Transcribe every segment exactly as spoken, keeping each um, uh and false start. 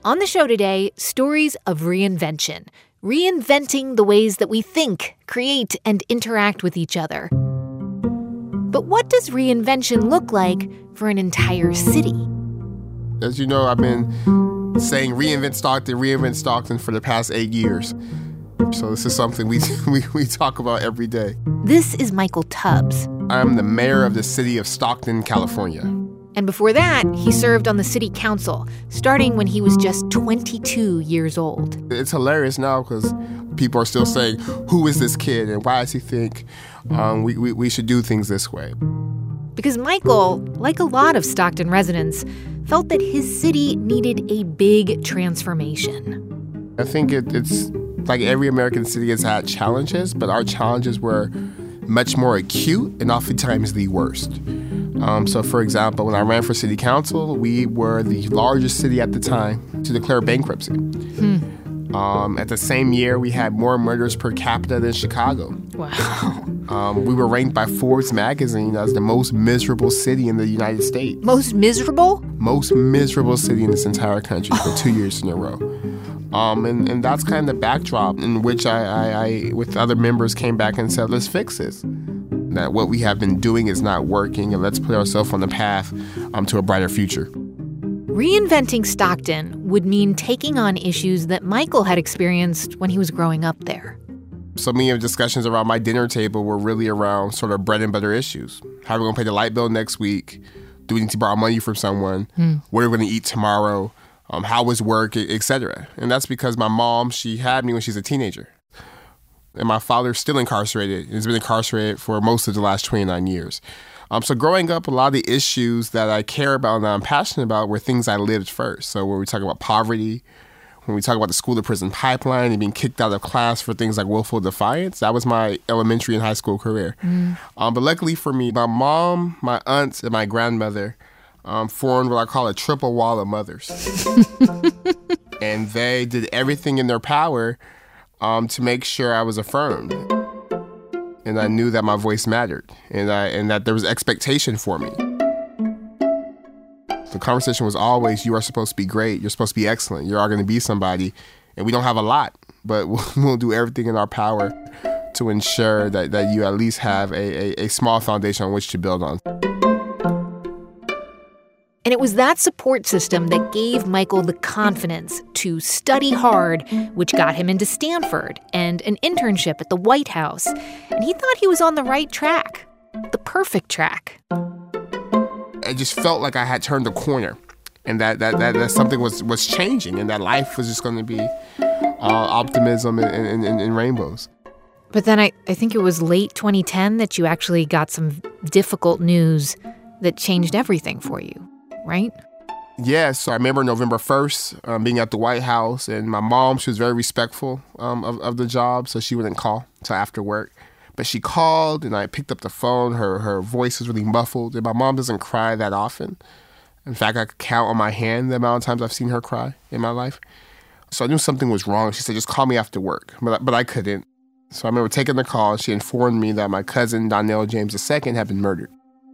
On the show today, stories of reinvention. Reinventing the ways that we think, create, and interact with each other. But what does reinvention look like for an entire city? As you know, I've been saying reinvent Stockton, reinvent Stockton for the past eight years. So this is something we, we, we talk about every day. This is Michael Tubbs. I'm the mayor of the city of Stockton, California. And before that, he served on the city council, starting when he was just twenty-two years old. It's hilarious now because people are still saying, who is this kid and why does he think um, we, we, we should do things this way? Because Michael, like a lot of Stockton residents, felt that his city needed a big transformation. I think it, it's like every American city has had challenges, but our challenges were much more acute and oftentimes the worst. Um, so, for example, when I ran for city council, we were the largest city at the time to declare bankruptcy. Hmm. Um, at the same year, we had more murders per capita than Chicago. Wow. Um, we were ranked by Forbes magazine as the most miserable city in the United States. Most miserable? Most miserable city in this entire country for two years in a row. Um, and, and that's kind of the backdrop in which I, I, I, with other members, came back and said, let's fix this. That what we have been doing is not working, and let's put ourselves on the path um, to a brighter future. Reinventing Stockton would mean taking on issues that Michael had experienced when he was growing up there. So many of the discussions around my dinner table were really around sort of bread and butter issues. How are we going to pay the light bill next week? Do we need to borrow money from someone? Hmm. What are we going to eat tomorrow? Um, how was work, et cetera. And that's because my mom, she had me when she was a teenager. And my father's still incarcerated. He's been incarcerated for most of the last twenty-nine years. Um, so growing up, a lot of the issues that I care about and that I'm passionate about were things I lived first. So when we talk about poverty, when we talk about the school to prison pipeline and being kicked out of class for things like willful defiance, that was my elementary and high school career. Mm. Um, but luckily for me, my mom, my aunts, and my grandmother um, formed what I call a triple wall of mothers. And they did everything in their power Um, to make sure I was affirmed. And I knew that my voice mattered and, I, and that there was expectation for me. The conversation was always, you are supposed to be great, you're supposed to be excellent, you are going to be somebody, and we don't have a lot, but we'll, we'll do everything in our power to ensure that, that you at least have a, a, a small foundation on which to build on. And it was that support system that gave Michael the confidence to study hard, which got him into Stanford and an internship at the White House. And he thought he was on the right track, the perfect track. I just felt like I had turned a corner and that, that, that, that something was, was changing and that life was just going to be uh, optimism and, and, and, and rainbows. But then I, I think it was late twenty ten that you actually got some difficult news that changed everything for you. Right? Yes. So I remember November first um, being at the White House, and my mom, she was very respectful um, of, of the job, so she wouldn't call until after work. But she called, and I picked up the phone. Her her voice was really muffled, and my mom doesn't cry that often. In fact, I could count on my hand the amount of times I've seen her cry in my life. So I knew something was wrong. She said, just call me after work. But, but I couldn't. So I remember taking the call, and she informed me that my cousin, Donnell James the Second, had been murdered.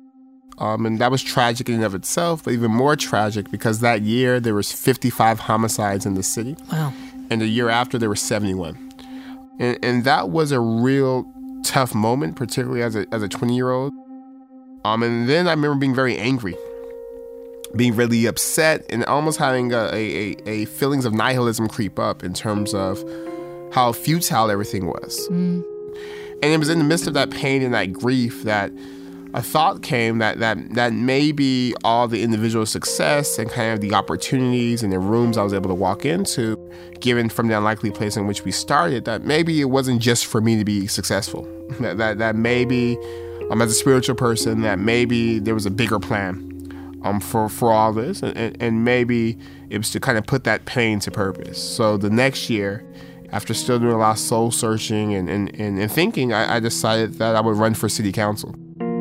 Um, and that was tragic in and of itself, but even more tragic because that year there was fifty-five homicides in the city. Wow. And the year after there were seventy-one. And, and that was a real tough moment, particularly as a as a twenty-year-old. Um, and then I remember being very angry, being really upset, and almost having a, a, a feelings of nihilism creep up in terms of how futile everything was. Mm. And it was in the midst of that pain and that grief that a thought came that, that that maybe all the individual success and kind of the opportunities and the rooms I was able to walk into, given from the unlikely place in which we started, that maybe it wasn't just for me to be successful. That that, that maybe, um, as a spiritual person, that maybe there was a bigger plan um, for, for all this. And, and, and maybe it was to kind of put that pain to purpose. So the next year, after still doing a lot of soul searching and, and, and, and thinking, I, I decided that I would run for city council.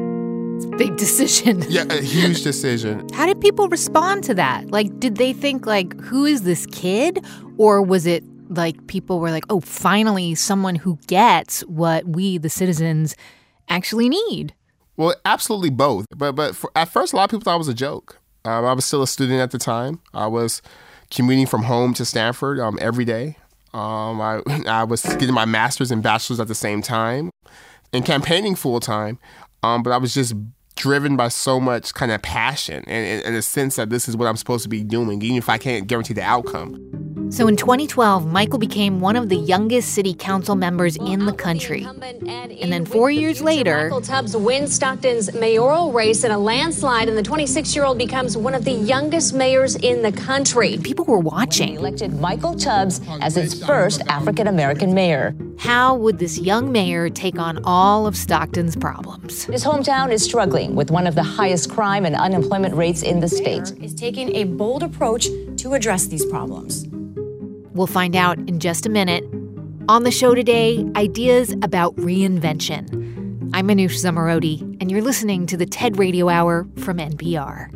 Big decision. Yeah, a huge decision. How did people respond to that? Like, did they think, like, who is this kid? Or was it like people were like, oh, finally someone who gets what we, the citizens, actually need? Well, absolutely both. But but for, at first, a lot of people thought it was a joke. Um, I was still a student at the time. I was commuting from home to Stanford um, every day. Um, I, I was getting my master's and bachelor's at the same time and campaigning full time. Um, but I was just driven by so much kind of passion and, and a sense that this is what I'm supposed to be doing, even if I can't guarantee the outcome. So in twenty twelve, Michael became one of the youngest city council members in the country. And then four years later, Michael Tubbs wins Stockton's mayoral race in a landslide, and the twenty-six-year-old becomes one of the youngest mayors in the country. People were watching. He elected Michael Tubbs as its first African-American mayor. How would this young mayor take on all of Stockton's problems? His hometown is struggling with one of the highest crime and unemployment rates in the state. Is taking a bold approach to address these problems. We'll find out in just a minute. On the show today, ideas about reinvention. I'm Manoush Zomorodi, and you're listening to the TED Radio Hour from N P R.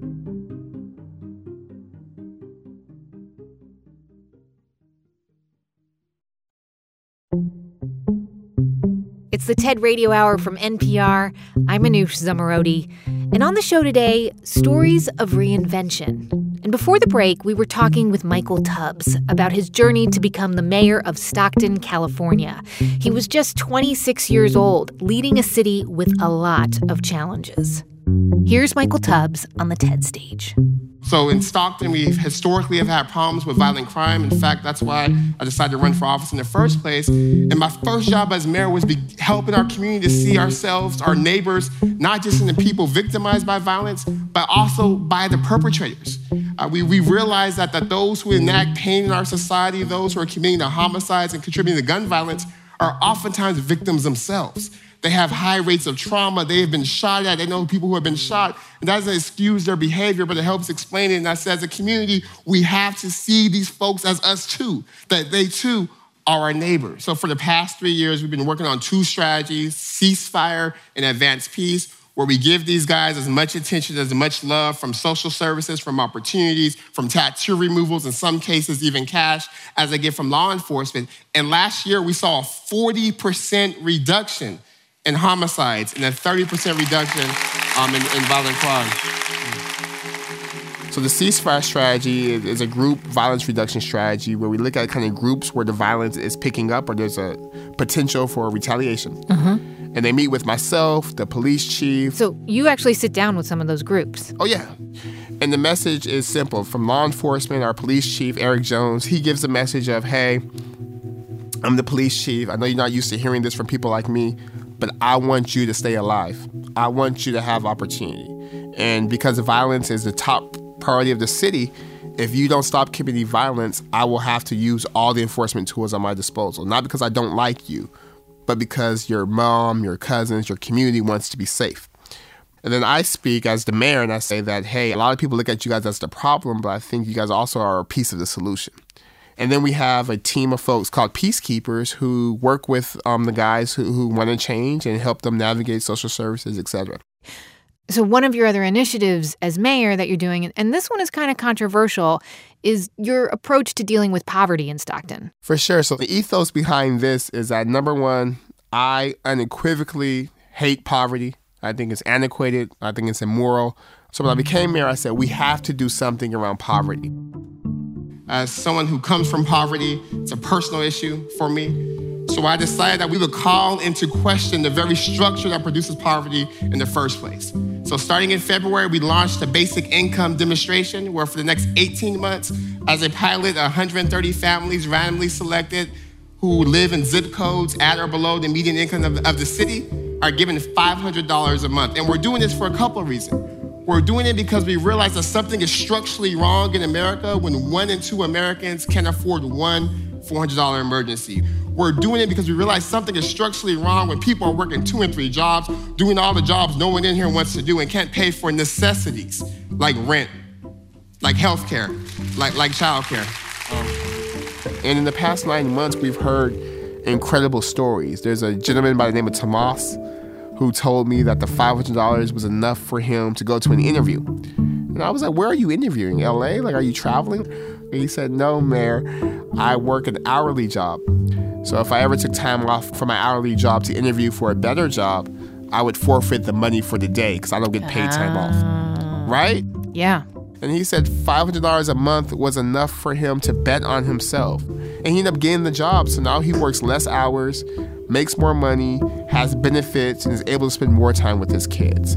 It's the TED Radio Hour from N P R. I'm Manoush Zomorodi. And on the show today, stories of reinvention. And before the break, we were talking with Michael Tubbs about his journey to become the mayor of Stockton, California. He was just twenty-six years old, leading a city with a lot of challenges. Here's Michael Tubbs on the TED stage. So in Stockton, we historically have had problems with violent crime. In fact, that's why I decided to run for office in the first place. And my first job as mayor was be helping our community to see ourselves, our neighbors, not just in the people victimized by violence, but also by the perpetrators. Uh, we, we realized that, that those who enact pain in our society, those who are committing the homicides and contributing to gun violence, are oftentimes victims themselves. They have high rates of trauma. They have been shot at. They know people who have been shot. And that doesn't excuse their behavior, but it helps explain it. And I said, as a community, we have to see these folks as us too, that they too are our neighbors. So for the past three years, we've been working on two strategies, ceasefire and advanced peace, where we give these guys as much attention, as much love from social services, from opportunities, from tattoo removals, in some cases even cash, as they get from law enforcement. And last year, we saw a forty percent reduction in homicides and a thirty percent reduction um, in, in violent crime. So the ceasefire strategy is a group violence reduction strategy where we look at kind of groups where the violence is picking up or there's a potential for retaliation. Mm-hmm. And they meet with myself, the police chief. So you actually sit down with some of those groups. Oh, yeah. And the message is simple. From law enforcement, our police chief, Eric Jones, he gives a message of, hey, I'm the police chief. I know you're not used to hearing this from people like me, but I want you to stay alive. I want you to have opportunity. And because violence is the top priority of the city, if you don't stop committing violence, I will have to use all the enforcement tools at my disposal. Not because I don't like you, but because your mom, your cousins, your community wants to be safe. And then I speak as the mayor and I say that, hey, a lot of people look at you guys as the problem, but I think you guys also are a piece of the solution. And then we have a team of folks called peacekeepers who work with um, the guys who, who want to change and help them navigate social services, et cetera. So one of your other initiatives as mayor that you're doing, and this one is kind of controversial, is your approach to dealing with poverty in Stockton. For sure. So the ethos behind this is that, number one, I unequivocally hate poverty. I think it's antiquated. I think it's immoral. So when I became mayor, I said we have to do something around poverty. As someone who comes from poverty, it's a personal issue for me. So I decided that we would call into question the very structure that produces poverty in the first place. So starting in February, we launched a basic income demonstration where for the next eighteen months, as a pilot, one hundred thirty families randomly selected who live in zip codes at or below the median income of, of the city are given five hundred dollars a month. And we're doing this for a couple of reasons. We're doing it because we realize that something is structurally wrong in America when one in two Americans can afford one four hundred dollars emergency. We're doing it because we realize something is structurally wrong when people are working two and three jobs, doing all the jobs no one in here wants to do and can't pay for necessities like rent, like healthcare, like, like childcare. Um, and in the past nine months, we've heard incredible stories. There's a gentleman by the name of Tomas who told me that the five hundred dollars was enough for him to go to an interview. And I was like, where are you interviewing? L A? Like, are you traveling? And he said, no, Mayor, I work an hourly job. So if I ever took time off from my hourly job to interview for a better job, I would forfeit the money for the day because I don't get paid time off. Right? Yeah. And he said five hundred dollars a month was enough for him to bet on himself. And he ended up getting the job. So now he works less hours, makes more money, has benefits, and is able to spend more time with his kids.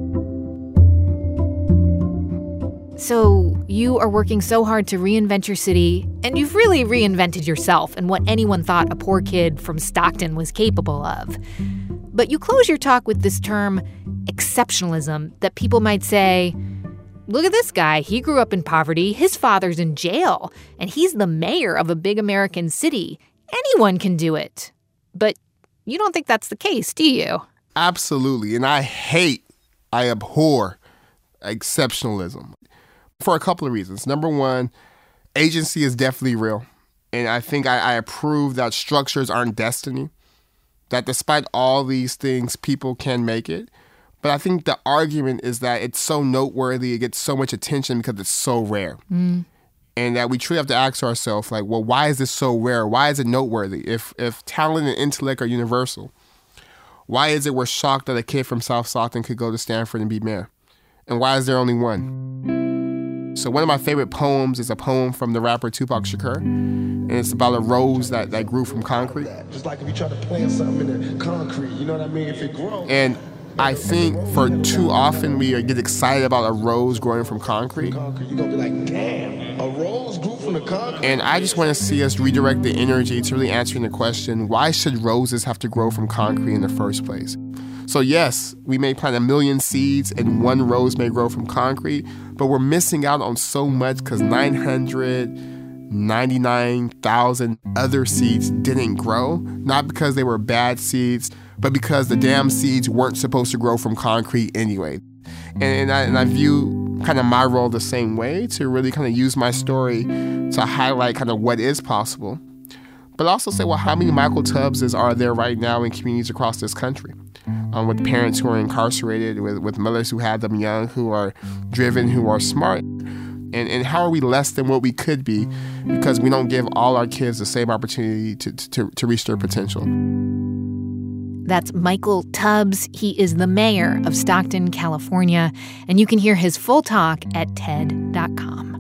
So you are working so hard to reinvent your city, and you've really reinvented yourself and what anyone thought a poor kid from Stockton was capable of. But you close your talk with this term, exceptionalism, that people might say, look at this guy. He grew up in poverty. His father's in jail, and he's the mayor of a big American city. Anyone can do it. But you don't think that's the case, do you? Absolutely. And I hate, I abhor exceptionalism for a couple of reasons. Number one, agency is definitely real. And I think I, I approve that structures aren't destiny, that despite all these things, people can make it. But I think the argument is that it's so noteworthy, it gets so much attention because it's so rare. Mm. And that we truly have to ask ourselves, like, well, why is this so rare? Why is it noteworthy? If if talent and intellect are universal, why is it we're shocked that a kid from South Stockton could go to Stanford and be mayor? And why is there only one? So one of my favorite poems is a poem from the rapper Tupac Shakur. And it's about a rose that, that grew from concrete. Just like if you try to plant something in the concrete, you know what I mean? If it grows. And I think for too often we get excited about a rose growing from concrete. You're going to be like, damn, a rose grew from the concrete. And I just want to see us redirect the energy to really answering the question, why should roses have to grow from concrete in the first place? So yes, we may plant a million seeds and one rose may grow from concrete, but we're missing out on so much because nine hundred ninety-nine thousand other seeds didn't grow, not because they were bad seeds, but because the damn seeds weren't supposed to grow from concrete anyway. And, and, I, and I view kind of my role the same way, to really kind of use my story to highlight kind of what is possible. But also say, well, how many Michael Tubbses are there right now in communities across this country? Um, with parents who are incarcerated, with, with mothers who had them young, who are driven, who are smart. And, and how are we less than what we could be because we don't give all our kids the same opportunity to, to, to reach their potential? That's Michael Tubbs. He is the mayor of Stockton, California. And you can hear his full talk at T E D dot com.